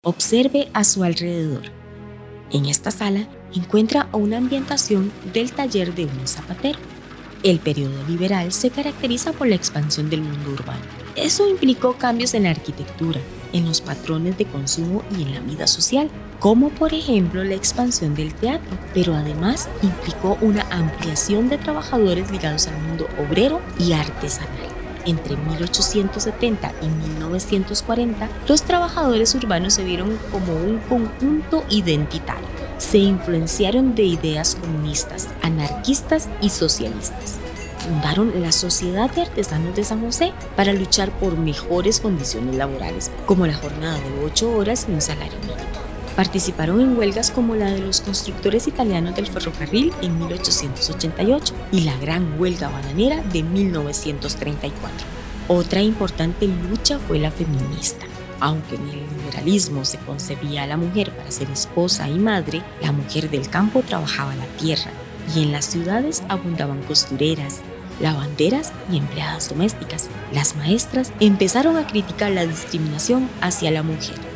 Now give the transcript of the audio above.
Observe a su alrededor. En esta sala encuentra una ambientación del taller de un zapatero. El periodo liberal se caracteriza por la expansión del mundo urbano. Eso implicó cambios en la arquitectura, en los patrones de consumo y en la vida social, como por ejemplo la expansión del teatro, pero además implicó una ampliación de trabajadores ligados al mundo obrero y artesanal. Entre 1870 y 1940, los trabajadores urbanos se vieron como un conjunto identitario. Se influenciaron de ideas comunistas, anarquistas y socialistas. Fundaron la Sociedad de Artesanos de San José para luchar por mejores condiciones laborales, como la jornada de 8 horas y un salario mínimo. Participaron en huelgas como la de los constructores italianos del ferrocarril en 1888 y la Gran Huelga Bananera de 1934. Otra importante lucha fue la feminista. Aunque en el liberalismo se concebía a la mujer para ser esposa y madre, la mujer del campo trabajaba la tierra y en las ciudades abundaban costureras, lavanderas y empleadas domésticas. Las maestras empezaron a criticar la discriminación hacia la mujer.